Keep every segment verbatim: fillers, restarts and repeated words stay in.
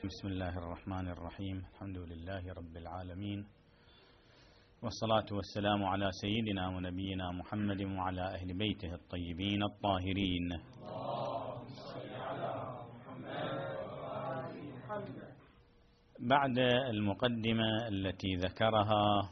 بسم الله الرحمن الرحيم. الحمد لله رب العالمين، والصلاة والسلام على سيدنا ونبينا محمد وعلى أهل بيته الطيبين الطاهرين. اللهم صل على محمد. بعد المقدمة التي ذكرها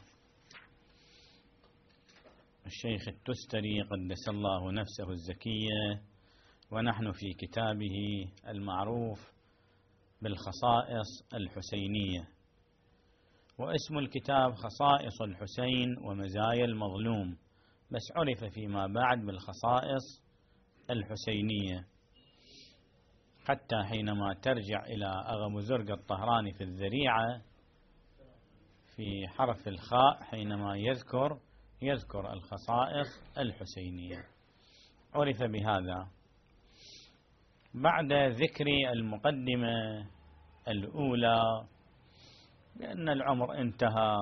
الشيخ التستري قدس الله نفسه الزكية، ونحن في كتابه المعروف بالخصائص الحسينية، واسم الكتاب خصائص الحسين ومزايا المظلوم، بس عرف فيما بعد بالخصائص الحسينية، حتى حينما ترجع إلى أغا زرق الطهراني في الذريعة في حرف الخاء حينما يذكر يذكر الخصائص الحسينية، عرف بهذا. بعد ذكر المقدمة الأولى بأن العمر انتهى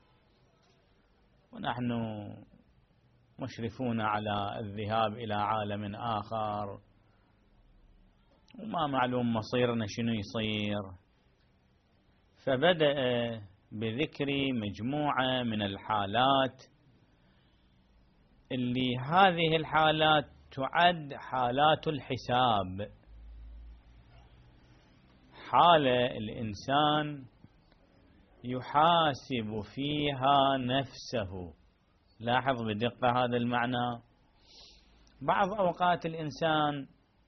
ونحن مشرفون على الذهاب إلى عالم آخر، وما معلوم مصيرنا شنو يصير، فبدأ بذكر مجموعة من الحالات اللي هذه الحالات تعد حالات الحساب، حالة الإنسان يحاسب فيها نفسه. لاحظ بدقة هذا المعنى. بعض أوقات الإنسان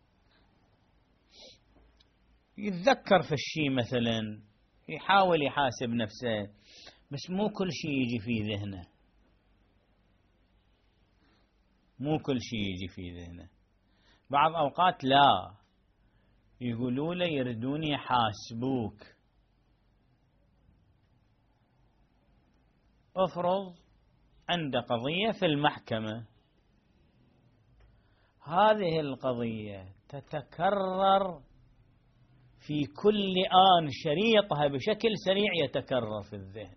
يتذكر في الشيء، مثلا يحاول يحاسب نفسه، بس مو كل شيء يجي في ذهنه، مو كل شيء يجي في ذهنه. بعض أوقات لا، يقولوا له يردون يحاسبوك. افرض عند قضية في المحكمة، هذه القضية تتكرر في كل آن، شريطها بشكل سريع يتكرر في الذهن.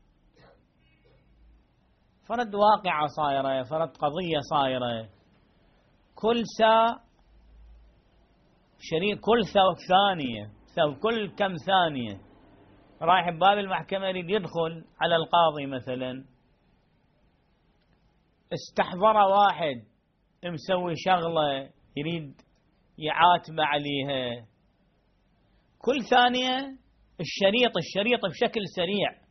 فرد واقعة صايرة، فرد قضية صايرة، كل ساعة شريط، كل ثانية، كل كم ثانية رايح بباب المحكمة يريد يدخل على القاضي، مثلا استحضر واحد مسوي شغلة يريد يعاتب عليها، كل ثانية الشريط الشريط بشكل سريع.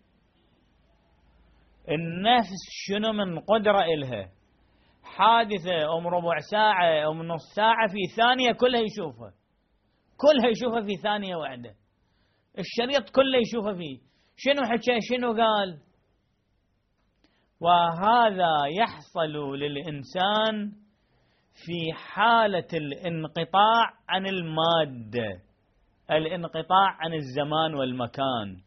النفس شنو من قدرة إلها، حادثة أم ربع ساعة أم نص ساعة في ثانية كلها يشوفها، كلها يشوفها في ثانية واحدة، الشريط كله يشوفه فيه، شنو حكى شنو قال. وهذا يحصل للإنسان في حالة الانقطاع عن المادة، الانقطاع عن الزمان والمكان.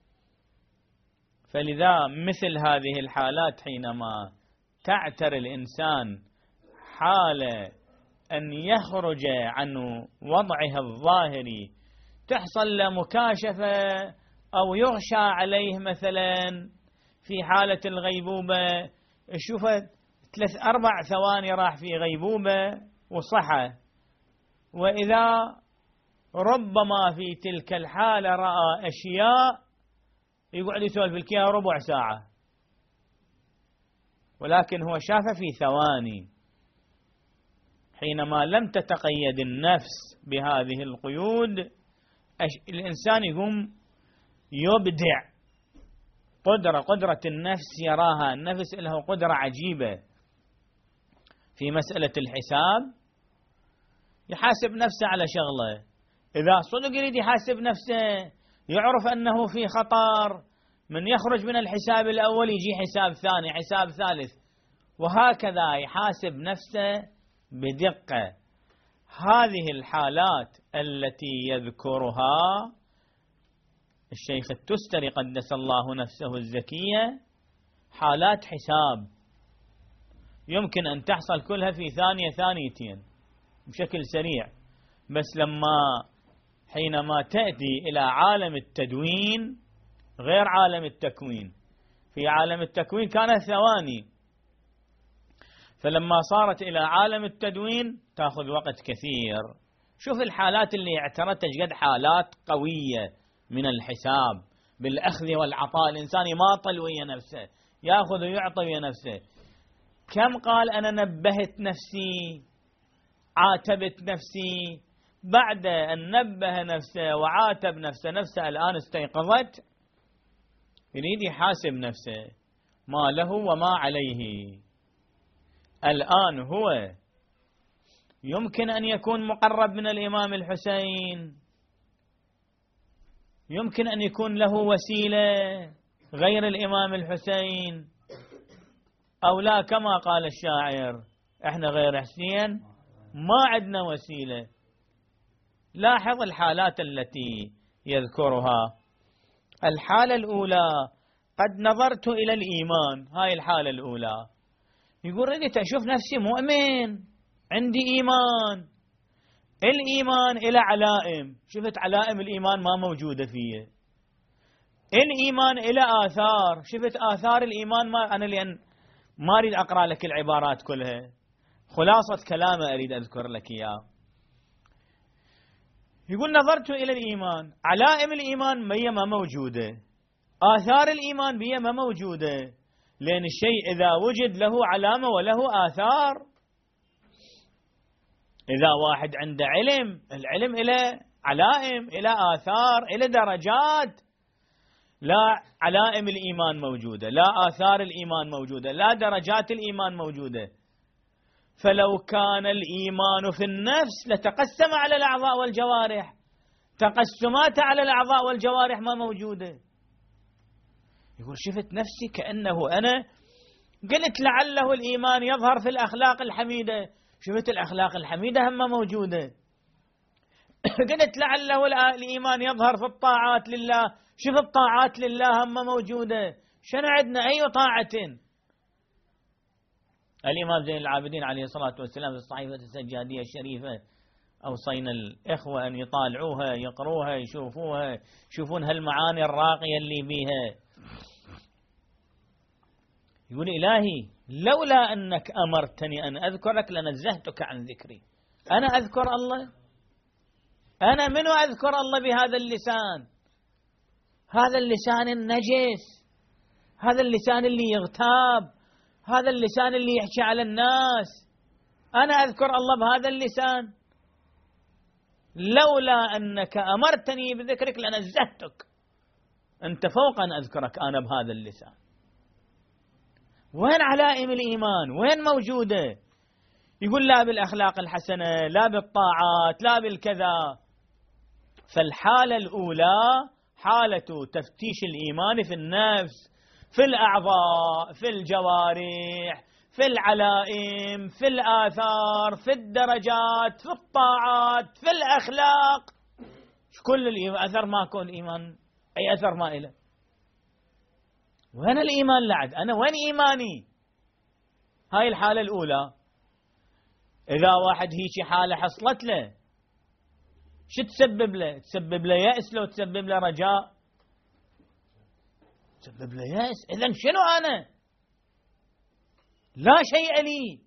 فلذا مثل هذه الحالات حينما تعتر الإنسان حالة أن يخرج عن وضعه الظاهري، تحصل له مكاشفة أو يغشى عليه، مثلا في حالة الغيبوبة شوفت ثلاث أربع ثواني راح في غيبوبة وصحى، وإذا ربما في تلك الحالة رأى أشياء يقعد يسولف لك ربع ساعة، ولكن هو شاف في ثواني. حينما لم تتقيد النفس بهذه القيود، الإنسان يقوم يبدع قدرة قدرة النفس يراها. النفس له قدرة عجيبة في مسألة الحساب، يحاسب نفسه على شغلة، إذا صدق يريد يحاسب نفسه يعرف أنه في خطر، من يخرج من الحساب الأول يجي حساب ثاني، حساب ثالث، وهكذا يحاسب نفسه بدقة. هذه الحالات التي يذكرها الشيخ التستري قدس الله نفسه الزكية حالات حساب، يمكن أن تحصل كلها في ثانية ثانيتين بشكل سريع. بس لما حينما تأتي إلى عالم التدوين غير عالم التكوين، في عالم التكوين كانت ثواني، فلما صارت إلى عالم التدوين تأخذ وقت كثير. شوف الحالات اللي اعترت قد حالات قوية من الحساب بالأخذ والعطاء، الإنسان يماطل ويا نفسه، يأخذ ويعطي ويا نفسه. كم قال أنا نبهت نفسي، عاتبت نفسي، بعد أن نبه نفسه وعاتب نفسه، نفسه الآن استيقظت، يريد يحاسب نفسه ما له وما عليه. الآن هو يمكن أن يكون مقرب من الإمام الحسين، يمكن أن يكون له وسيلة غير الإمام الحسين، أو لا كما قال الشاعر إحنا غير حسين ما عندنا وسيلة. لاحظ الحالات التي يذكرها. الحالة الأولى قد نظرت إلى الإيمان، هاي الحالة الأولى، يقول رديت أشوف نفسي مؤمن، عندي إيمان. الإيمان إلى علائم، شفت علائم الإيمان ما موجودة فيه. الإيمان إلى آثار، شفت آثار الإيمان ما أنا لأن ما أريد أقرأ لك العبارات كلها، خلاصة كلامه أريد أذكر لك إياه. يقول نظرت إلى الإيمان، علائم الإيمان هي ما موجودة، آثار الإيمان هي ما موجودة، لأن الشيء إذا وجد له علامة وله آثار. إذا واحد عنده علم، العلم إلى علائم، إلى آثار، إلى درجات. لا علائم الإيمان موجودة، لا آثار الإيمان موجودة، لا درجات الإيمان موجودة. فلو كان الإيمان في النفس لتقسم على الأعضاء والجوارح، تقسمات على الأعضاء والجوارح ما موجودة. يقول شفت نفسي كأنه أنا قلت لعله الإيمان يظهر في الأخلاق الحميدة، شفت الأخلاق الحميدة هم موجودة. قلت لعله الإيمان يظهر في الطاعات لله، شوف الطاعات لله هم موجودة. شنو عندنا أي طاعة؟ الإمام زين العابدين عليه الصلاة والسلام في الصحيفة السجادية الشريفة أوصينا الإخوة أن يطالعوها، يقروها، يشوفوها، يشوفون هالمعاني الراقية اللي بيها. يقول إلهي لولا أنك أمرتني أن أذكرك لنزهتك عن ذكري. أنا أذكر الله؟ أنا منو أذكر الله بهذا اللسان؟ هذا اللسان النجس، هذا اللسان اللي يغتاب، هذا اللسان اللي يحكي على الناس. أنا أذكر الله بهذا اللسان؟ لولا أنك أمرتني بذكرك لنزهتك. أنت فوق أن أذكرك أنا بهذا اللسان. وين علائم الإيمان؟ وين موجودة؟ يقول لا بالأخلاق الحسنة، لا بالطاعات، لا بالكذا. فالحالة الأولى حالة تفتيش الإيمان في النفس، في الأعضاء، في الجوارح، في العلائم، في الآثار، في الدرجات، في الطاعات، في الأخلاق. كل الإيمان أثر ما كون الإيمان أي أثر ما إله. وين الإيمان لعد؟ أنا وين إيماني؟ هاي الحالة الأولى. إذا واحد هيك حالة حصلت له شو تسبب له؟ تسبب له يأس لو تسبب له رجاء؟ تسبب له يأس. إذن شنو أنا؟ لا شيء لي.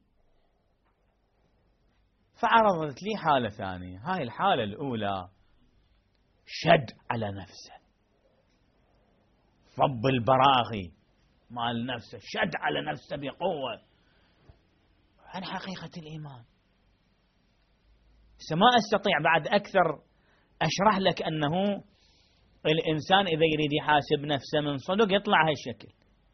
فعرضت لي حالة ثانية. هاي الحالة الأولى شد على نفسه، صب البراغي مال نفسه، شد على نفسه بقوة عن حقيقة الإيمان. ما أستطيع بعد أكثر أشرح لك أنه الإنسان إذا يريد يحاسب نفسه من صدق يطلع هالشكل.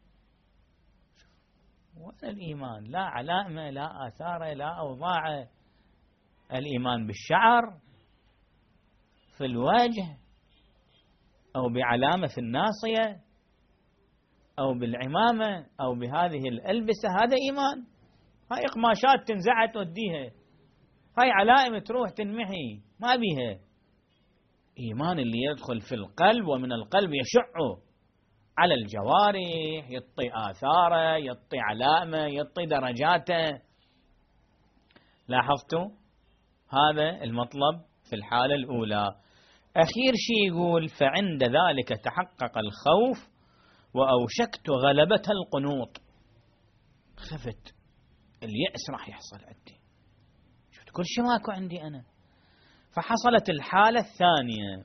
وين الإيمان؟ لا علامة، لا آثار، لا أوضاع. الإيمان بالشعر، في الوجه، أو بعلامة في الناصية، أو بالعمامة، أو بهذه الألبسة، هذا إيمان. هاي قماشات تنزعت توديها، هاي علائم تروح تنمحي، ما بيها. إيمان اللي يدخل في القلب، ومن القلب يشع على الجوارح، يعطي آثاره، يعطي علامة، يعطي درجاته. لاحظتوا؟ هذا المطلب في الحالة الأولى. أخير شيء يقول فعند ذلك تحقق الخوف وأوشكت غلبة القنوط. خفت، اليأس راح يحصل عندي، شفت كل شيء ماكو عندي أنا. فحصلت الحالة الثانية،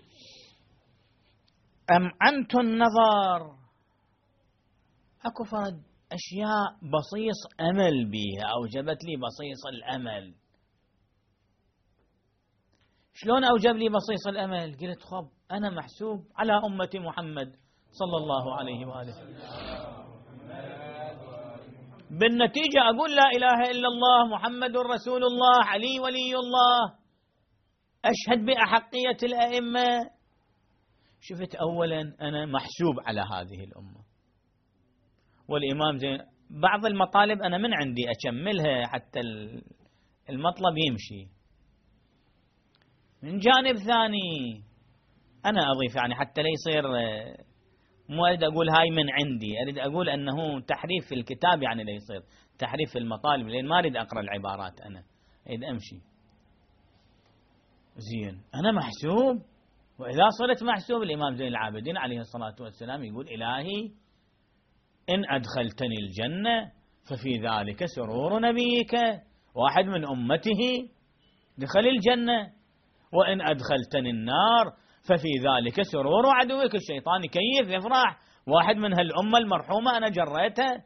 أمعنت النظر، أكو فرد أشياء بصيص أمل بيها أوجبت لي بصيص الأمل. شلون أوجب لي بصيص الأمل؟ قلت خب أنا محسوب على أمة محمد صلى الله عليه وآله، بالنتيجة أقول لا إله إلا الله محمد رسول الله علي ولي الله، أشهد بأحقية الأئمة. شفت أولا أنا محسوب على هذه الأمة، والإمام زين بعض المطالب أنا من عندي أكملها حتى المطلب يمشي. من جانب ثاني أنا أضيف يعني حتى لا يصير، مو أريد أقول هاي من عندي، أريد أقول أنه تحريف في الكتاب، يعني لا يصير تحريف في المطالب، لأن ما أريد أقرأ العبارات، أنا أريد أمشي. زين أنا محسوب، وإذا صرت محسوب الإمام زين العابدين عليه الصلاة والسلام يقول إلهي إن أدخلتني الجنة ففي ذلك سرور نبيك، واحد من أمته دخل الجنة، وإن أدخلتني النار ففي ذلك سرور عدوك الشيطان، كيف يفرح واحد من هالأمة المرحومة أنا جريته.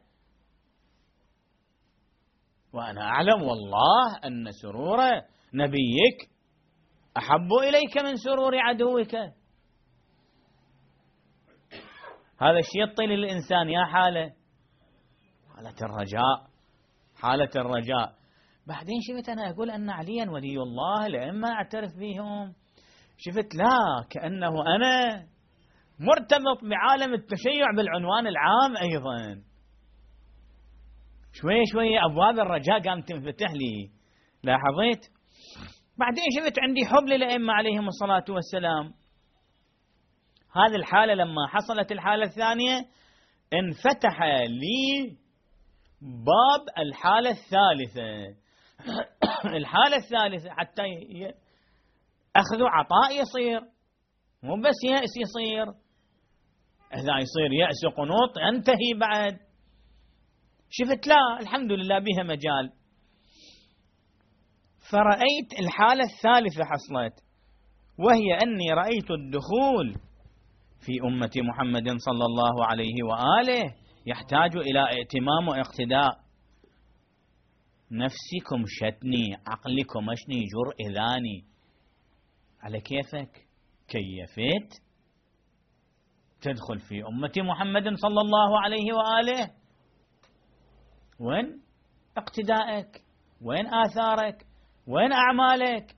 وأنا أعلم والله أن سرور نبيك أحب إليك من سرور عدوك. هذا الشيء يعطي للإنسان يا حالة حالة الرجاء، حالة الرجاء. بعدين شفت أنا أقول أن عليا ولي الله الأئمة أعترف بهم، شفت لا كأنه أنا مرتبط بعالم التشيع بالعنوان العام أيضا. شوية شوية أبواب الرجاء قامت تنفتح لي، لاحظت؟ بعدين شفت عندي حب للأئمة عليهم الصلاة والسلام. هذه الحالة لما حصلت الحالة الثانية انفتح لي باب الحالة الثالثة. الحالة الثالثة حتى أخذ عطاء يصير، مو بس يأس يصير، إذا يصير يأس قنوط ينتهي بعد. شفت لا الحمد لله بها مجال. فرأيت الحالة الثالثة حصلت، وهي أني رأيت الدخول في أمة محمد صلى الله عليه وآله يحتاج إلى ائتمام واقتداء. نفسكم شتني، عقلكم اشني، جر إذاني، على كيفك كيفت تدخل في أمة محمد صلى الله عليه وآله. وين اقتدائك؟ وين آثارك؟ وين أعمالك؟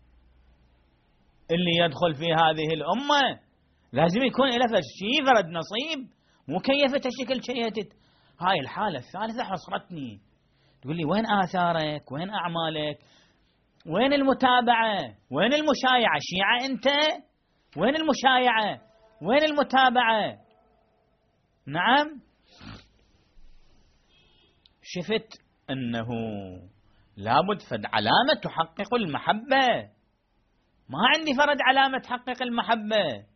اللي يدخل في هذه الأمة لازم يكون له شيء فرد نصيب، مو كيفة الشكل شيئتت. هاي الحالة الثالثة حصرتني، تقول لي وين آثارك؟ وين أعمالك؟ وين المتابعة؟ وين المشايعة؟ شيعة أنت؟ وين المشايعة؟ وين المتابعة؟ نعم. شفت أنه لابد فد علامة تحقق المحبة، ما عندي فرد علامة تحقق المحبة.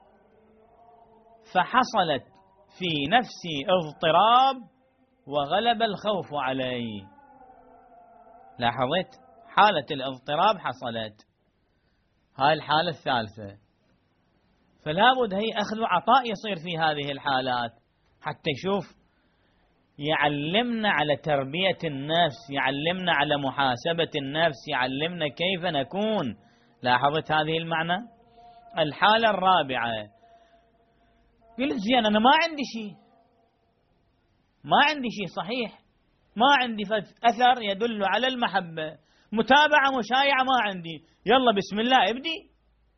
فحصلت في نفسي اضطراب وغلب الخوف علي. لاحظت حالة الاضطراب حصلت، هاي الحالة الثالثة. فلا بد هي أخذ عطاء يصير في هذه الحالات حتى يشوف، يعلمنا على تربية النفس، يعلمنا على محاسبة النفس، يعلمنا كيف نكون. لاحظت هذه المعنى. الحالة الرابعة، قلت زين أنا ما عندي شيء، ما عندي شيء صحيح، ما عندي أثر يدل على المحبة، متابعة مشايعة ما عندي، يلا بسم الله ابدي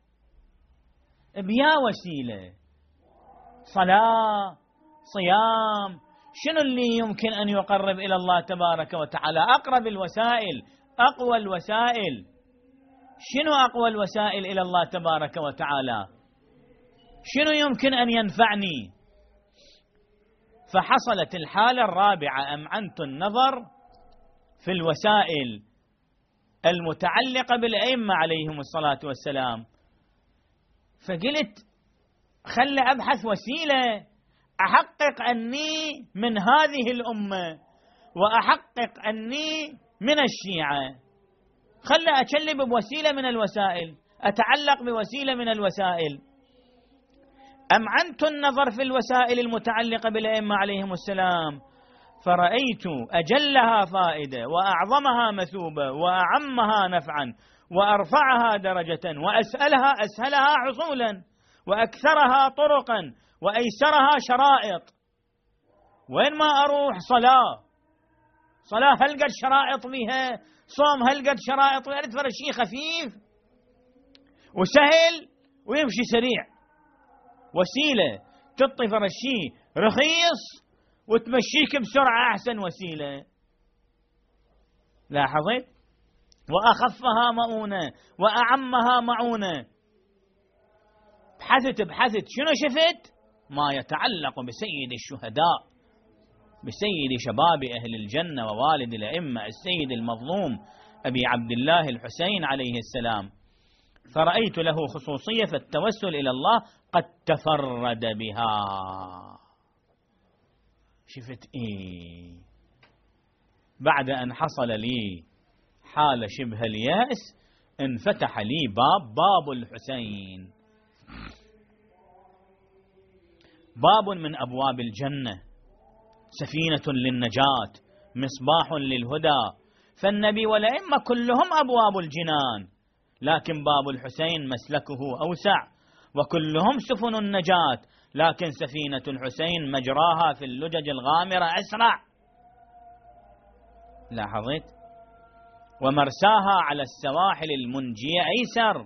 بيا وسيلة، صلاة، صيام، شنو اللي يمكن أن يقرب إلى الله تبارك وتعالى؟ أقرب الوسائل، أقوى الوسائل. شنو أقوى الوسائل إلى الله تبارك وتعالى؟ شنو يمكن أن ينفعني؟ فحصلت الحالة الرابعة، أمعنت النظر في الوسائل المتعلقة بالأئمة عليهم الصلاة والسلام. فقلت خل أبحث وسيلة أحقق أني من هذه الأمة وأحقق أني من الشيعة. خلى أشلب بوسيلة من الوسائل، أتعلق بوسيلة من الوسائل. أمعنت النظر في الوسائل المتعلقة بالأئمة عليهم السلام، فرأيت أجلها فائدة وأعظمها مثوبة وأعمها نفعا وأرفعها درجة وأسألها أسهلها حصولا وأكثرها طرقا وأيسرها شرائط. وين ما أروح صلاة، صلاة هل قد شرائط بها، صوم هل قد شرائط بها، أردت شيء خفيف وسهل ويمشي سريع، وسيلة تعطي فرش شيء رخيص وتمشيك بسرعة أحسن وسيلة. لاحظت؟ وأخفها مؤونة وأعمها معونة. بحثت بحثت شنو شفت؟ ما يتعلق بسيد الشهداء، بسيد شباب أهل الجنة ووالد الأئمة السيد المظلوم أبي عبد الله الحسين عليه السلام. فرأيت له خصوصية في التوسل إلى الله قد تفرد بها. شفت إيه؟ بعد أن حصل لي حال شبه اليأس انفتح لي باب باب الحسين، باب من أبواب الجنة، سفينة للنجاة، مصباح للهدى. فالنبي والأئمة كلهم أبواب الجنان، لكن باب الحسين مسلكه أوسع، وكلهم سفن النجاة، لكن سفينة الحسين مجراها في اللجج الغامرة أسرع. لاحظت؟ ومرساها على السواحل المنجية أيسر.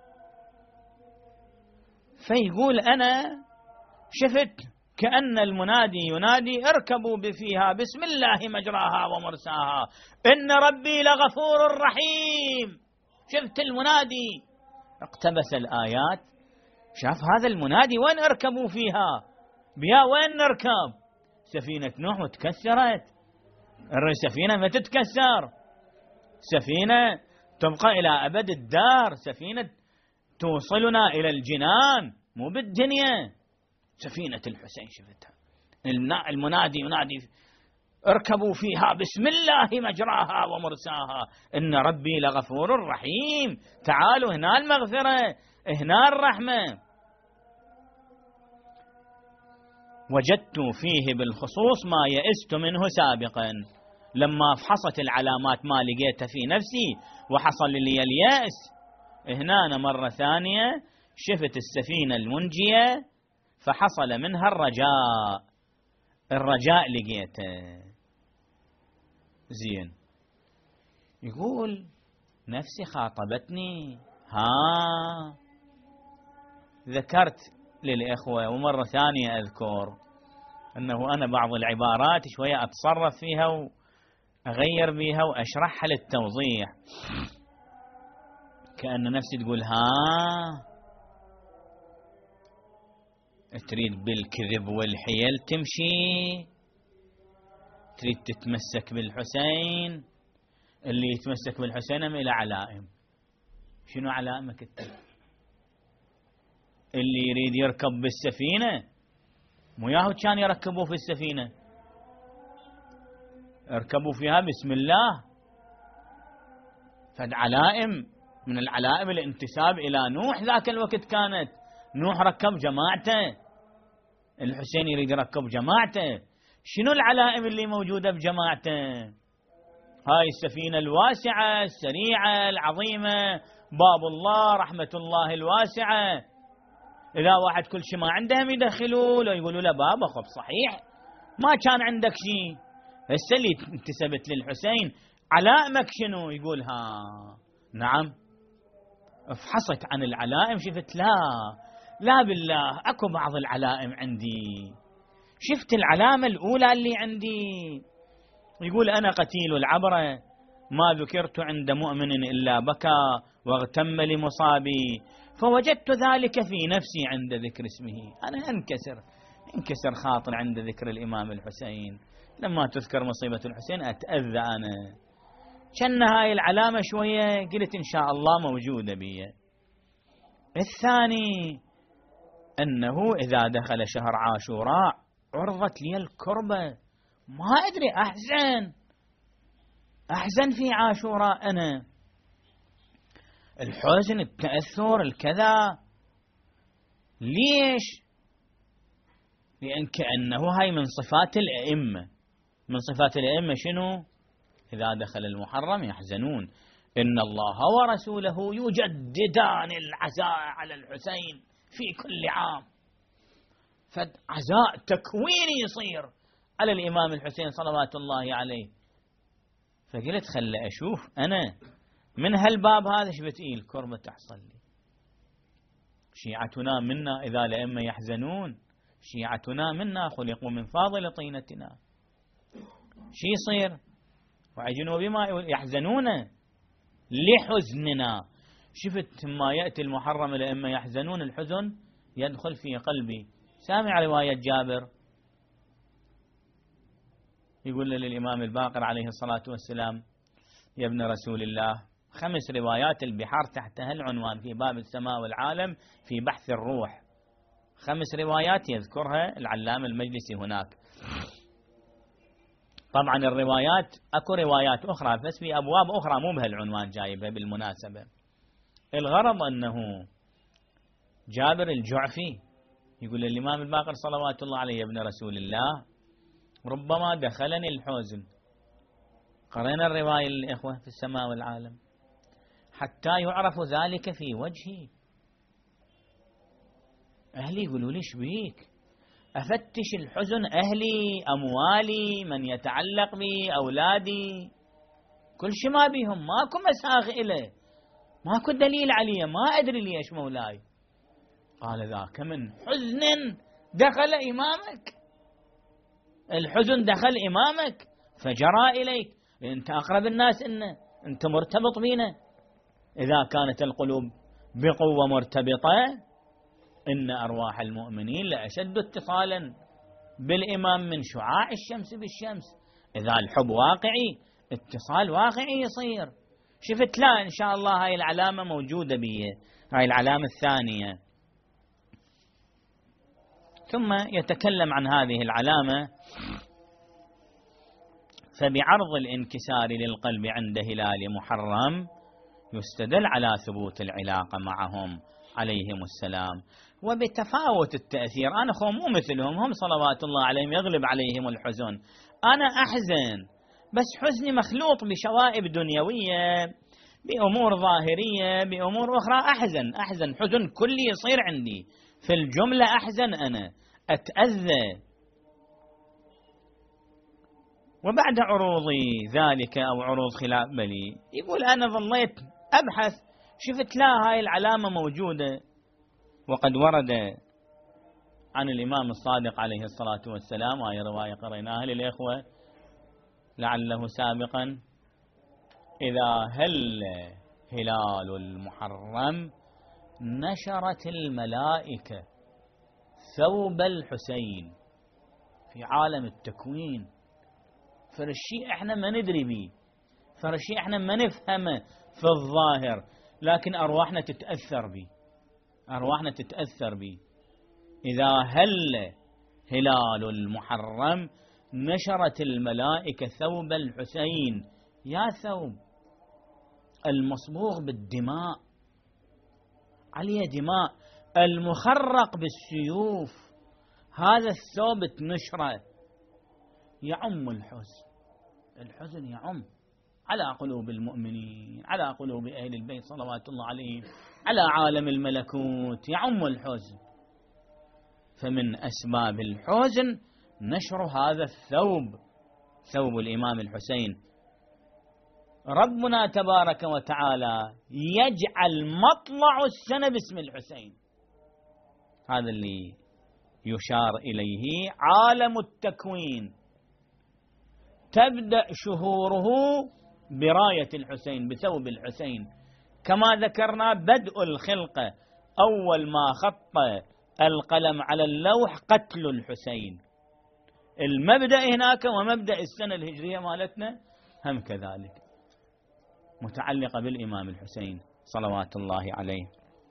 فيقول أنا شفت كأن المنادي ينادي اركبوا فيها بسم الله مجراها ومرساها إن ربي لغفور رحيم. شفت المنادي، اقتبس الآيات، شاف هذا المنادي وين اركبوا فيها، بيا وين نركب؟ سفينة نوح وتكسرت، السفينة ما تتكسر، سفينة تبقى إلى أبد الدار، سفينة توصلنا إلى الجنان مو بالدنيا. سفينة الحسين شفتها، المنادي ينادي اركبوا فيها بسم الله مجراها ومرساها إن ربي لغفور رحيم. تعالوا هنا المغفرة، هنا الرحمة. وجدت فيه بالخصوص ما يئست منه سابقا، لما فحصت العلامات ما لقيتها في نفسي وحصل لي اليأس، هنا أنا مرة ثانية شفت السفينة المنجية فحصل منها الرجاء، الرجاء لقيته. زين، يقول نفسي خاطبتني، ها ذكرت للإخوة ومرة ثانية أذكر أنه أنا بعض العبارات شوية أتصرف فيها وأغير بها وأشرحها للتوضيح، كأن نفسي تقول ها تريد بالكذب والحيل تمشي، تريد تتمسك بالحسين. اللي يتمسك بالحسين إلى علائم. شنو علائمك انت؟ اللي يريد يركب بالسفينة مو ياهو كان يركبوا في السفينة، اركبوا فيها بسم الله. فد علائم من العلائم الانتساب إلى نوح ذاك الوقت كانت، نوح ركب جماعته، الحسين يريد يركب جماعته. شنو العلائم اللي موجودة بجماعته؟ هاي السفينة الواسعة السريعة العظيمة، باب الله رحمة الله الواسعة. إذا واحد كل شيء ما عندهم يدخلوا له يقولوا له بابا خب صحيح ما كان عندك شيء، هسه اللي انتسبت للحسين علائمك شنو؟ يقول ها نعم. افحصت عن العلائم شفت لا لا بالله اكو بعض العلائم عندي. شفت العلامة الأولى اللي عندي، يقول أنا قتيل العبرة ما ذكرت عند مؤمن إلا بكى واغتم لمصابي، فوجدت ذلك في نفسي عند ذكر اسمه. أنا أنكسر انكسر خاطر عند ذكر الإمام الحسين، لما تذكر مصيبة الحسين أتأذى أنا. كان هاي العلامة شوية قلت إن شاء الله موجودة بي. الثاني أنه إذا دخل شهر عاشوراء عرضت لي الكربة، ما أدري أحزن أحزن في عاشوراء أنا. الحزن، التأثر، الكذا. ليش؟ لأن كأنه هاي من صفات الأئمة. من صفات الأئمة شنو؟ إذا دخل المحرم يحزنون. إن الله ورسوله يجددان العزاء على الحسين في كل عام. فعزاء تكويني يصير على الإمام الحسين صلوات الله عليه. فقلت خلي أشوف أنا من هالباب هذا ايش بتقيل كرمة تحصل لي. شيعتنا منا إذا الأئمة يحزنون، شيعتنا منا خلقوا من فاضل طينتنا. شي يصير؟ وعجنوا بما يحزنون لحزننا. شفت ما يأتي المحرم الأئمة يحزنون، الحزن يدخل في قلبي. سامع رواية جابر يقول للإمام الباقر عليه الصلاة والسلام: يا ابن رسول الله، خمس روايات البحار تحت هالعنوان في باب السماء والعالم في بحث الروح. خمس روايات يذكرها العلامة المجلسي هناك. طبعا الروايات أكو روايات أخرى بس في أبواب أخرى مو بهالعنوان جايبها بالمناسبة. الغرض أنه جابر الجعفي يقول للإمام الباقر صلوات الله عليه: يا ابن رسول الله، ربما دخلني الحزن. قرأنا الرواية للإخوة في السماء والعالم حتى يعرف ذلك في وجهي. أهلي يقولوا لي شبيك؟ أفتش الحزن أهلي، أموالي، من يتعلق بي، أولادي، كل شيء ما بيهم، ماكو مساغ إله، ماكو دليل عليه، ما أدري ليش مولاي. قال: ذاك من حزن دخل إمامك، الحزن دخل إمامك فجرى إليك. أنت أقرب الناس إنه، أنت مرتبط بينا. إذا كانت القلوب بقوة مرتبطة إن أرواح المؤمنين لأشد اتصالا بالإمام من شعاع الشمس بالشمس. إذا الحب واقعي اتصال واقعي يصير. شفت؟ لا إن شاء الله هاي العلامة موجودة بي، هاي العلامة الثانية. ثم يتكلم عن هذه العلامة: فبعرض الانكسار للقلب عند هلال محرم يستدل على ثبوت العلاقة معهم عليهم السلام وبتفاوت التأثير. أنا خو مو مثلهم، هم صلوات الله عليهم يغلب عليهم الحزن، أنا أحزن بس حزني مخلوط بشوائب دنيوية، بأمور ظاهرية، بأمور أخرى. أحزن أحزن حزن كلي يصير عندي، في الجملة أحزن، أنا أتأذى. وبعد عروض ذلك أو عروض خلاف بلي يقول: أنا ظليت أبحث، شفت لا هاي العلامة موجودة. وقد ورد عن الإمام الصادق عليه الصلاة والسلام، هاي رواية قريناها للإخوة لعله سابقا: إذا هل هلال المحرم نشرت الملائكة ثوب الحسين في عالم التكوين. فرشي احنا ما ندري بيه، فرشي احنا ما نفهمه في الظاهر، لكن أرواحنا تتأثر بيه، أرواحنا تتأثر بيه. إذا هل هلال المحرم نشرت الملائكة ثوب الحسين، يا ثوب المصبوغ بالدماء، عليه دماء، المخرق بالسيوف، هذا الثوب تنشره يعم الحزن. الحزن يعم على قلوب المؤمنين، على قلوب أهل البيت صلوات الله عليهم، على عالم الملكوت، يعم الحزن. فمن أسباب الحزن نشر هذا الثوب، ثوب الإمام الحسين. ربنا تبارك وتعالى يجعل مطلع السنة باسم الحسين، هذا اللي يشار إليه عالم التكوين، تبدأ شهوره براية الحسين، بثوب الحسين. كما ذكرنا بدء الخلقة، أول ما خط القلم على اللوح قتل الحسين، المبدأ هناك، ومبدأ السنة الهجرية مالتنا هم كذلك متعلقة بالإمام الحسين صلوات الله عليه.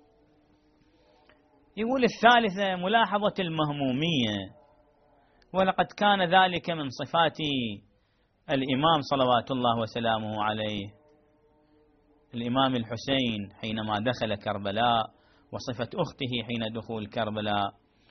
يقول الثالثة: ملاحظة المهمومية. ولقد كان ذلك من صفات الإمام صلوات الله وسلامه عليه. الإمام الحسين حينما دخل كربلاء، وصفة أخته حين دخول كربلاء،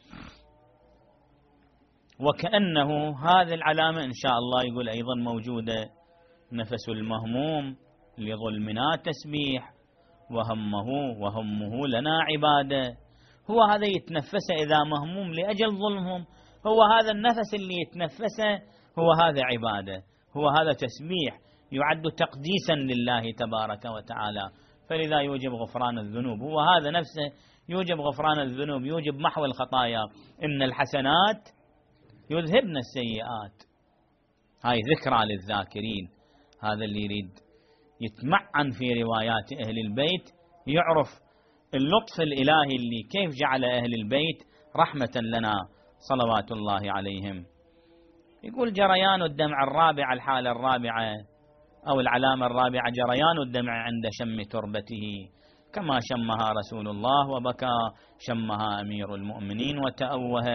وكأنه هذه العلامة إن شاء الله يقول أيضا موجودة. نفس المهموم لظلمنا تسبيح، وهمه وهمه لنا عبادة. هو هذا يتنفسه إذا مهموم لأجل ظلمهم، هو هذا النفس اللي يتنفسه هو هذا عبادة، هو هذا تسبيح يعد تقديسا لله تبارك وتعالى، فلذا يوجب غفران الذنوب. هو هذا نفسه يوجب غفران الذنوب، يوجب محو الخطايا. إن الحسنات يذهبن السيئات. هاي ذكرى للذاكرين. هذا اللي يريد يتمعن في روايات أهل البيت يعرف اللطف الإلهي اللي كيف جعل أهل البيت رحمة لنا صلوات الله عليهم. يقول جريان الدمع الرابعة، الحالة الرابعة أو العلامة الرابعة، جريان الدمع عند شم تربته كما شمها رسول الله وبكى شمها أمير المؤمنين وتأوه.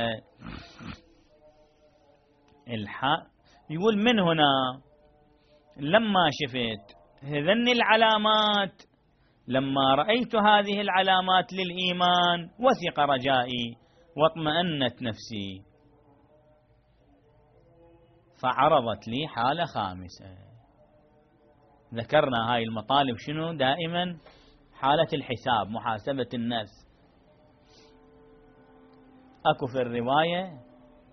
الحق يقول من هنا لما شفت هذن العلامات، لما رأيت هذه العلامات للإيمان وثق رجائي واطمأنت نفسي، فعرضت لي حالة خامسة. ذكرنا هاي المطالب شنو دائما؟ حالة الحساب، محاسبة النفس. أكو في الرواية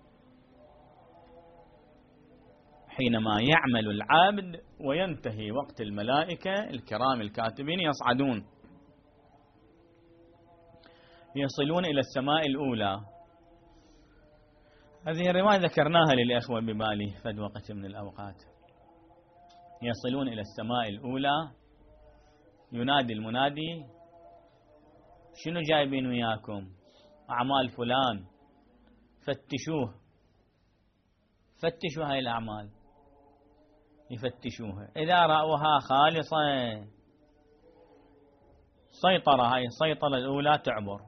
حينما يعمل العبد وينتهي وقت الملائكة الكرام الكاتبين يصعدون يصلون إلى السماء الأولى. هذه الرواية ذكرناها للأخوة ببالي فد وقت من الأوقات. يصلون إلى السماء الأولى، ينادي المنادي شنو جايبين وياكم؟ أعمال فلان، فتشوه فتشوا هاي الأعمال، يفتشوها. إذا رأوها خالصة سيطرة، هاي السيطرة الأولى تعبر،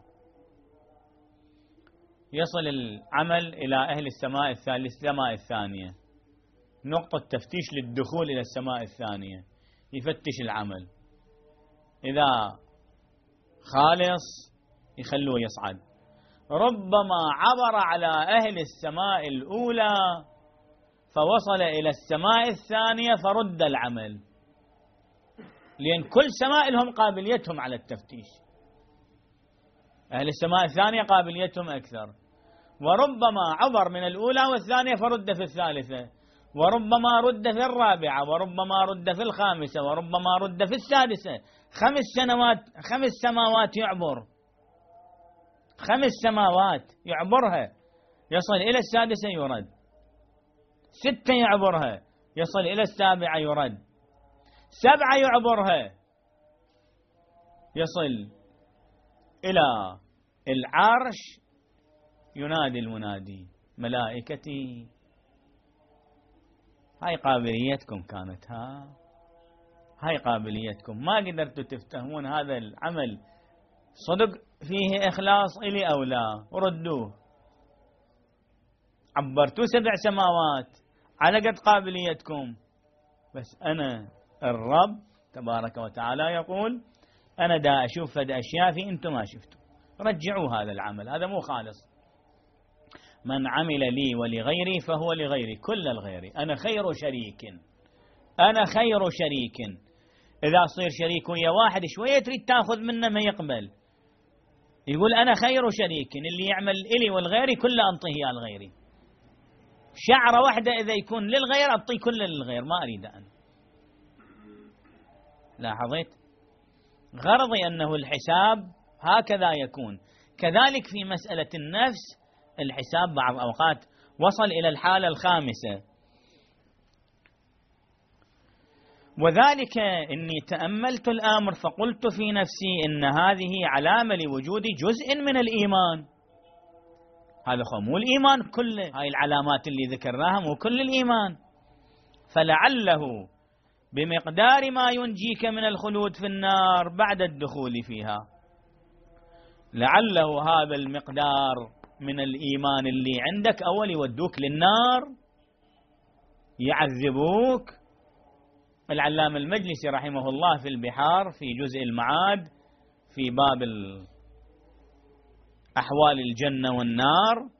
يصل العمل إلى أهل السماء الثالثة السماء الثانية، نقطة تفتيش للدخول إلى السماء الثانية، يفتش العمل. إذا خالص يخلوه يصعد. ربما عبر على أهل السماء الأولى فوصل إلى السماء الثانية فرد العمل، لأن كل سماء لهم قابليتهم على التفتيش. أهل السماء الثانية قابليتهم أكثر. وربما عبر من الأولى والثانية فرد في الثالثة، وربما رد في الرابعة، وربما رد في الخامسة، وربما رد في السادسة. خمس سنوات خمس سماوات يعبر، خمس سماوات يعبرها يصل إلى السادسة يرد، ستة يعبرها يصل إلى السابعة يرد، سبعة يعبرها يصل إلى العرش ينادي المنادي ملائكتي. هاي قابليتكم كانت، ها هاي قابليتكم. ما قدرتوا تفتهمون هذا العمل صدق فيه إخلاص إلي أو لا، ردوه. عبرتوا سبع سماوات على قد قابليتكم، بس أنا الرب تبارك وتعالى يقول أنا دا أشوف فد أشياء في أنتم ما شفتوا، رجعوا هذا العمل، هذا مو خالص. من عمل لي ولغيري فهو لغيري كل الغير، أنا خير شريك، أنا خير شريك. إذا صير شريك ويا واحد شوية تريد تأخذ منه ما يقبل، يقول أنا خير شريك، اللي يعمل إلي والغيري كله أنطيه الغيري. شعرة واحدة إذا يكون للغير أعطي كل للغير، ما أريد أنا. لاحظت؟ غرضي أنه الحساب هكذا يكون. كذلك في مسألة النفس الحساب بعض أوقات وصل إلى الحالة الخامسة، وذلك إني تأملت الأمر فقلت في نفسي إن هذه علامة لوجود جزء من الإيمان. هذا مو الإيمان كله، هاي العلامات اللي ذكرناها مو كل الإيمان. فلعله بمقدار ما ينجيك من الخلود في النار بعد الدخول فيها، لعله هذا المقدار من الإيمان اللي عندك أول يودوك للنار، يعذبوك العلامة المجلسي رحمه الله في البحار في جزء المعاد في باب أحوال الجنة والنار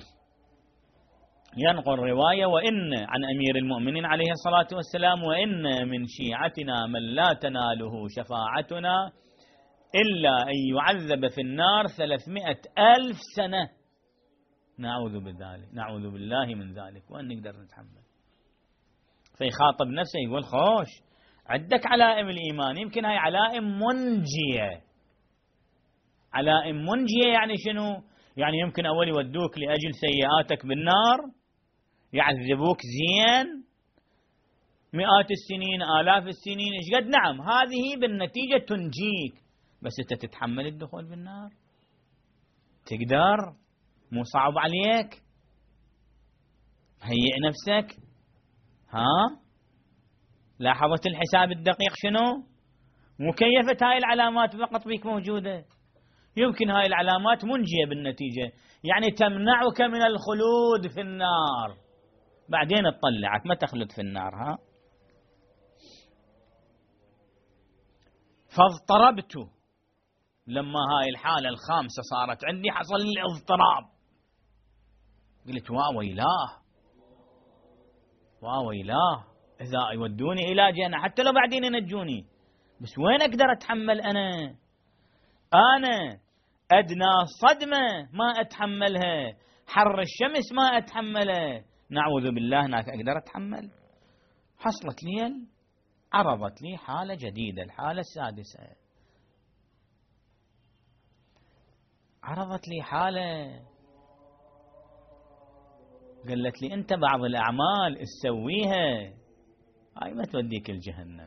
ينقل رواية: وإن عن أمير المؤمنين عليه الصلاة والسلام: وإن من شيعتنا من لا تناله شفاعتنا إلا أن يعذب في النار ثلاثمائة ألف سنة. نعوذ بذلك، نعوذ بالله من ذلك، وأن نقدر نتحمل. فيخاطب نفسه يقول: خوش عندك علائم الإيمان، يمكن هاي علائم منجية. علائم منجية يعني شنو؟ يعني يمكن أول يودوك لأجل سيئاتك بالنار، يعذبوك زين مئات السنين آلاف السنين إيش قد. نعم، هذه بالنتيجة تنجيك، بس أنت تتحمل الدخول بالنار؟ تقدر؟ مو صعب عليك؟ هيئ نفسك. ها؟ لاحظت الحساب الدقيق شنو؟ مكيفة هاي العلامات فقط بيك موجودة. يمكن هاي العلامات منجية بالنتيجة، يعني تمنعك من الخلود في النار، بعدين تطلعك ما تخلد في النار. ها؟ فاضطربت لما هاي الحالة الخامسة صارت عندي، حصل لي اضطراب. قلت: واويلاه واويلاه، إذا يودوني إلى جنة حتى لو بعدين ينجوني، بس وين أقدر أتحمل أنا؟ أنا أدنى صدمة ما أتحملها، حر الشمس ما أتحمله، نعوذ بالله هناك أقدر أتحمل؟ حصلت لي، عرضت لي حالة جديدة، الحالة السادسة. عرضت لي حالة قالت لي: أنت بعض الأعمال تسويها هاي ما توديك الجهنم.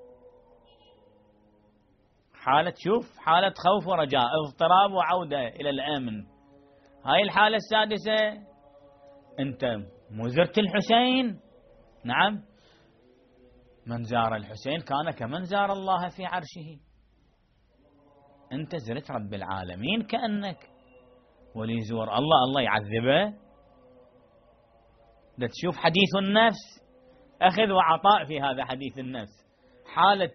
حالة، شوف، حالة خوف ورجاء، اضطراب وعودة إلى الأمن. هاي الحالة السادسة. أنت مو زرت الحسين؟ نعم، من زار الحسين كان كمن زار الله في عرشه. أنت زرت رب العالمين كأنك، ولي زور الله الله يعذبه. ده تشوف حديث النفس، أخذ وعطاء في هذا حديث النفس، حالة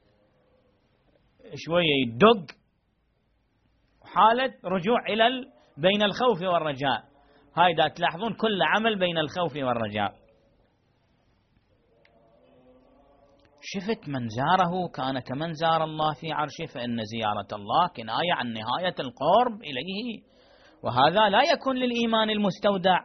شوية يدق وحالة رجوع إلى ال... بين الخوف والرجاء. هاي دا تلاحظون كل عمل بين الخوف والرجاء. شفت من زاره كان كمن زار الله في عرشه، فإن زيارة الله كناية عن نهاية القرب إليه، وهذا لا يكون للإيمان المستودع.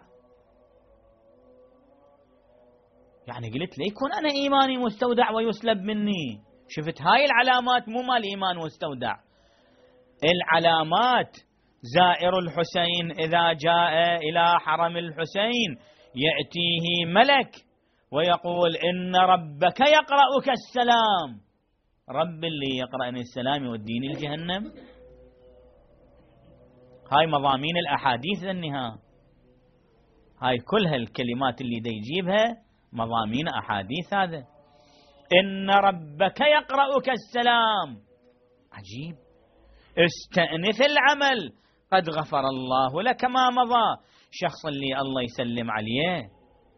يعني قلت ليكون أنا إيماني مستودع ويسلب مني. شفت هاي العلامات مو مال إيمان مستودع. العلامات زائر الحسين إذا جاء إلى حرم الحسين يأتيه ملك ويقول: إن ربك يقرأك السلام. رب اللي يقرأني السلام يوديني الجهنم؟ هاي مضامين الأحاديث ذنها، هاي كلها الكلمات اللي دا يجيبها مضامين أحاديث. هذا إن ربك يقرأك السلام، عجيب. استأنف العمل، قد غفر الله لك ما مضى. شخص اللي الله يسلم عليه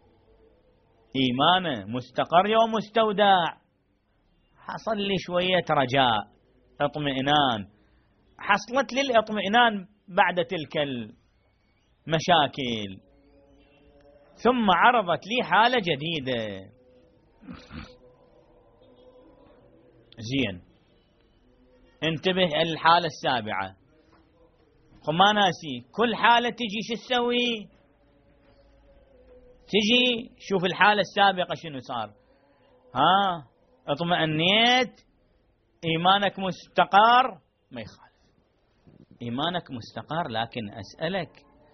إيمانه مستقر ومستودع، حصل لي شوية رجاء، اطمئنان، حصلت لي الاطمئنان بعد تلك المشاكل، ثم عرضت لي حالة جديدة. زين، انتبه الحالة السابعة، ما ناسي كل حالة تجي شو تسوي؟ تجي شوف الحالة السابقة شنو صار. ها، اطمئنيت، إيمانك مستقر، ما يخالف، إيمانك مستقر، لكن أسألك،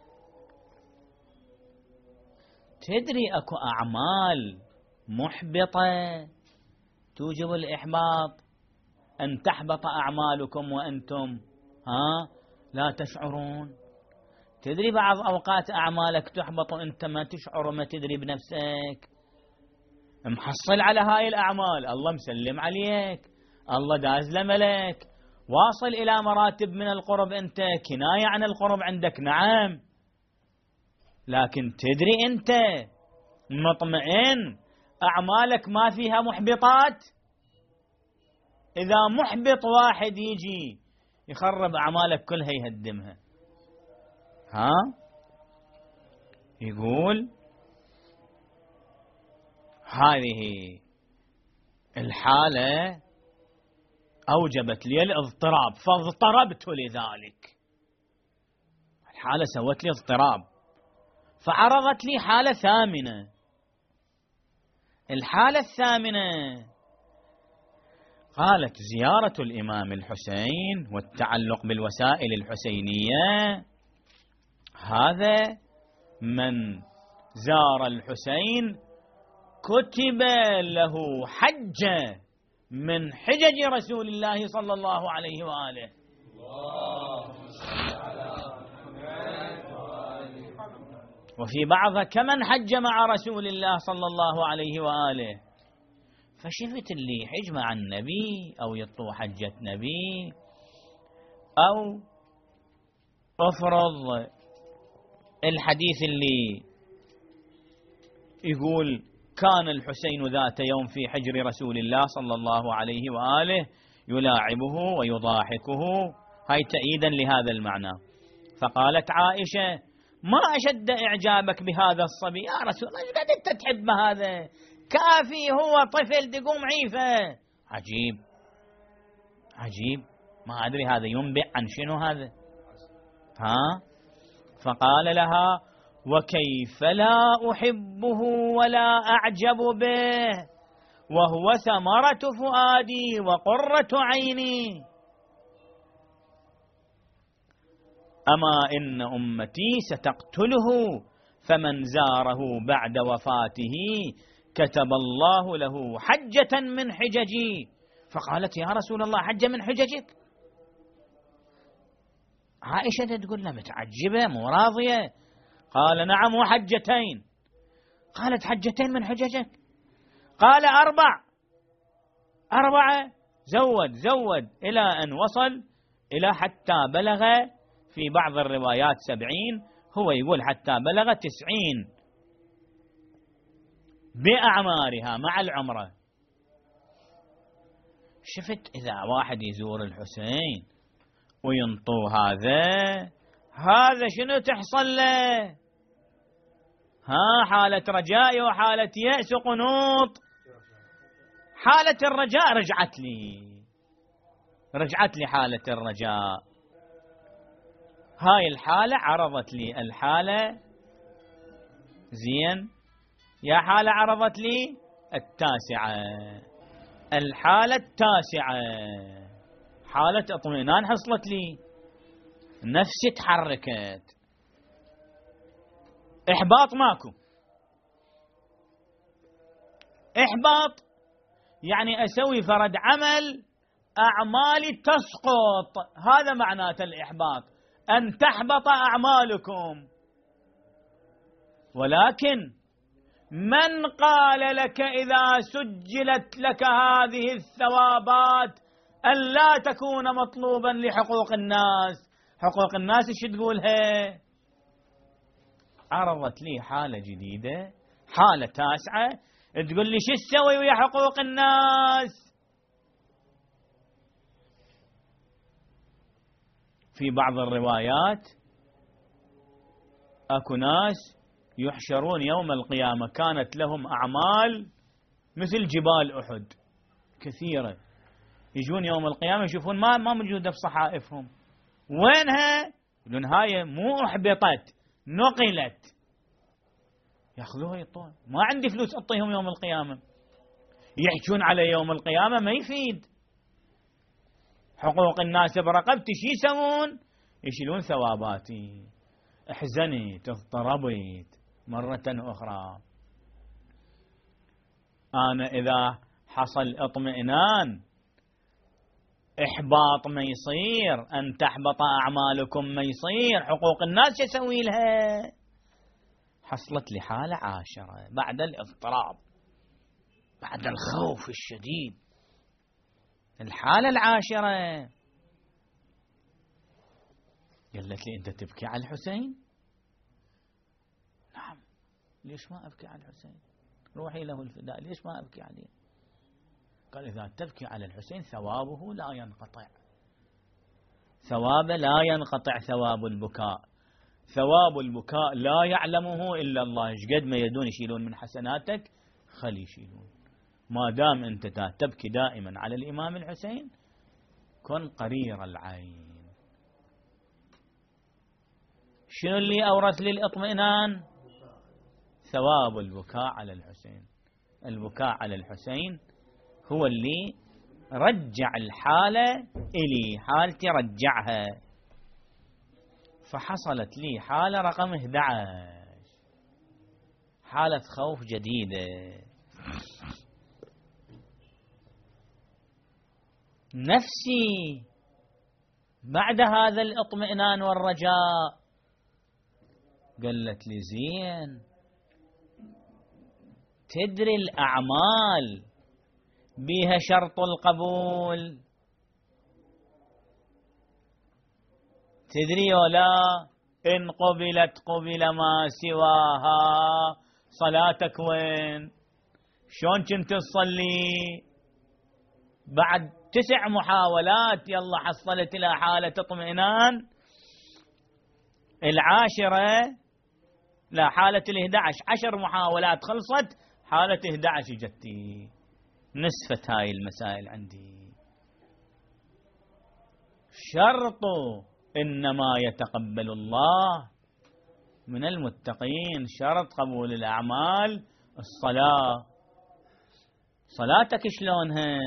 تدري أكو أعمال محبطة توجب الإحباط، أن تحبط أعمالكم وأنتم ها لا تشعرون. تدري بعض أوقات أعمالك تحبط وأنت ما تشعر وما تدري بنفسك، محصل على هاي الأعمال، الله مسلم عليك، الله دازل ملك، واصل إلى مراتب من القرب، أنت كناية عن القرب عندك، نعم، لكن تدري أنت مطمئن أعمالك ما فيها محبطات؟ إذا محبط واحد يجي يخرب أعمالك كلها يهدمها. ها يقول هذه الحالة أوجبت لي الاضطراب فاضطربت لذلك. الحالة سوت لي اضطراب فعرضت لي حالة ثامنة. الحالة الثامنة قالت زيارة الإمام الحسين والتعلق بالوسائل الحسينية. هذا من زار الحسين كتب له حجة من حجج رسول الله صلى الله عليه وآله. وفي بعضها كمن حج مع رسول الله صلى الله عليه وآله. فشفت اللي يحج مع النبي أو يطلع حجة نبي، أو أفرض الحديث اللي يقول كان الحسين ذات يوم في حجر رسول الله صلى الله عليه وآله يلاعبه ويضاحكه، هاي تأييدا لهذا المعنى. فقالت عائشة ما أشد إعجابك بهذا الصبي يا رسول الله، قاعد أنت تحب هذا، كافي هو طفل تقوم عيفة. عجيب عجيب، ما أدري هذا ينبئ عن شنو هذا. ها فقال لها وكيف لا أحبه ولا أعجب به وهو ثمرة فؤادي وقرة عيني، أما إن أمتي ستقتله فمن زاره بعد وفاته كتب الله له حجة من حججي. فقالت يا رسول الله حجة من حججك؟ عائشة تقول له متعجبة مو راضية. قال نعم وحجتين. قالت حجتين من حججك؟ قال أربع أربعة. زود زود إلى أن وصل إلى حتى بلغ في بعض الروايات سبعين، هو يقول حتى بلغ تسعين بأعمارها مع العمرة. شفت إذا واحد يزور الحسين وينطو هذا هذا شنو تحصل له؟ ها حالة رجاء وحالة يأس وقنوط. حالة الرجاء رجعت لي رجعت لي حالة الرجاء. هاي الحالة عرضت لي الحالة زين. يا حالة عرضت لي التاسعة. الحالة التاسعة حالة اطمئنان حصلت لي، نفسي تحركت، إحباط ماكو. إحباط يعني أسوي فرد عمل أعمالي تسقط، هذا معناته الإحباط، أن تحبط أعمالكم. ولكن من قال لك إذا سجلت لك هذه الثوابات أن لا تكون مطلوبا لحقوق الناس؟ حقوق الناس ايش تقولها؟ عرضت لي حالة جديدة، حالة تاسعة، تقول لي شو تسوي ويا حقوق الناس؟ في بعض الروايات اكو ناس يحشرون يوم القيامة كانت لهم أعمال مثل جبال أحد كثيرة، يجون يوم القيامة يشوفون ما ما موجودة في صحائفهم. وينها؟ يقولون هاي مو أحبطت، نقلت. ياخذوها يطون، ما عندي فلوس أعطيهم يوم القيامة. يحجون على يوم القيامة ما يفيد. حقوق الناس برقبتي شي يسوون؟ يشيلون ثواباتي. احزنت اضطربت مرة أخرى. أنا إذا حصل اطمئنان إحباط ما يصير، أن تحبط أعمالكم ما يصير، حقوق الناس يسوي لها؟ حصلت لي حالة عاشرة بعد الاضطراب، بعد الخوف الشديد. الحالة العاشرة قالت لي أنت تبكي على الحسين؟ نعم. ليش ما أبكي على الحسين؟ روحي له الفداء، ليش ما أبكي عليه؟ قال إذا تبكي على الحسين ثوابه لا ينقطع، ثوابه لا ينقطع، ثواب البكاء، ثواب البكاء لا يعلمه إلا الله. إيش قد ما يدون يشيلون من حسناتك خلي يشيلون، ما دام أنت تبكي دائما على الإمام الحسين كن قرير العين. شنو اللي أورث لي الإطمئنان؟ ثواب البكاء على الحسين. البكاء على الحسين هو اللي رجع الحالة إلي، حالتي رجعها، فحصلت لي حالة رقم أحد عشر، حالة خوف جديدة. نفسي بعد هذا الإطمئنان والرجاء قالت لي زين، تدري الأعمال بها شرط القبول؟ تدري ولا؟ إن قبلت قبل ما سواها. صلاتك وين؟ شلون كنت تصلي؟ بعد تسع محاولات يلا حصلت إلى حالة اطمئنان، العاشرة لا حالة الإحدى عشر، عشر محاولات خلصت، حالة إحدى عشر جتي، نسفت هاي المسائل عندي. شرط إنما يتقبل الله من المتقين، شرط قبول الأعمال الصلاة. صلاتك شلونها؟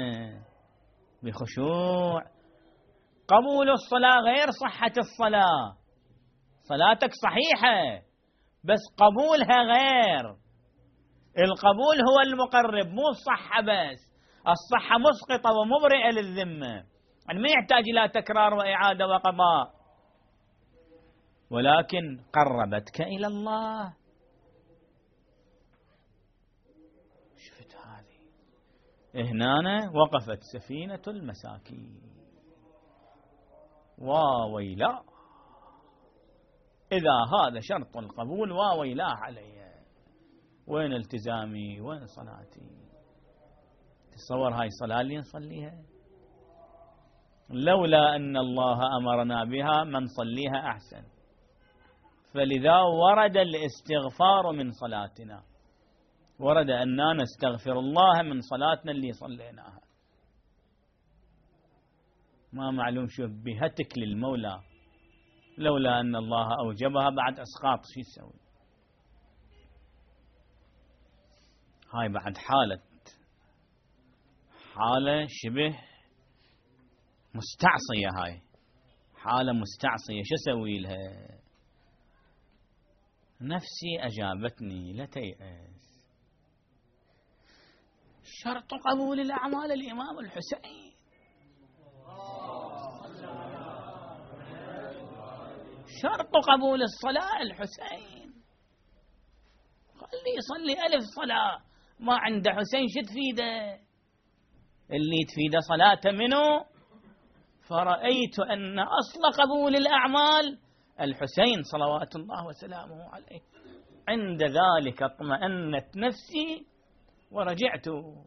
بخشوع. قبول الصلاة غير صحة الصلاة، صلاتك صحيحة بس قبولها غير. القبول هو المقرب، مو الصحة بس، الصحة مسقطة ومبرئة للذمة، يعني ما يحتاج إلى تكرار وإعادة وقضاء، ولكن قربتك إلى الله. شفت هذه؟ هنا وقفت سفينة المساكين. واويلا إذا هذا شرط القبول واويلا علي، وين التزامي؟ وين صلاتي؟ تصور هاي الصلاة اللي نصليها لولا أن الله أمرنا بها ما نصليها أحسن، فلذا ورد الاستغفار من صلاتنا، ورد أننا نستغفر الله من صلاتنا اللي صليناها. ما معلوم شو بهتك للمولى، لولا أن الله أوجبها بعد أسقاط شو يسوي؟ هاي بعد حالة حالة شبه مستعصية، هاي حالة مستعصية، شو أسوي لها؟ نفسي أجابتني لا تيأس، شرط قبول الأعمال الإمام الحسين، شرط قبول الصلاة الحسين. خلي يصلي ألف صلاة ما عنده حسين شو تفيده؟ اللي تفيده صلاته منه. فرأيت أن أصل قبول الأعمال الحسين صلوات الله وسلامه عليه. عند ذلك اطمأنت نفسي ورجعت.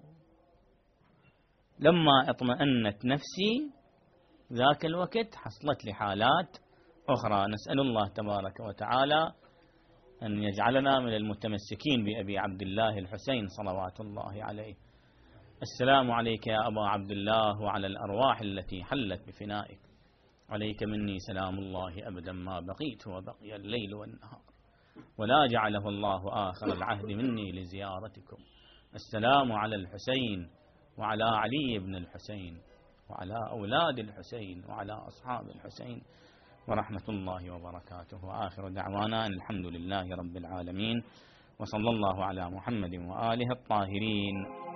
لما اطمأنت نفسي ذاك الوقت حصلت لي حالات أخرى. نسأل الله تبارك وتعالى أن يجعلنا من المتمسكين بأبي عبد الله الحسين صلوات الله عليه. السلام عليك يا أبا عبد الله وعلى الأرواح التي حلت بفنائك. عليك مني سلام الله أبدا ما بقيت وبقي الليل والنهار، ولا جعله الله آخر العهد مني لزيارتكم. السلام على الحسين وعلى علي بن الحسين وعلى أولاد الحسين وعلى أصحاب الحسين ورحمة الله وبركاته. وآخر دعوانا أن الحمد لله رب العالمين، وصلى الله على محمد وآله الطاهرين.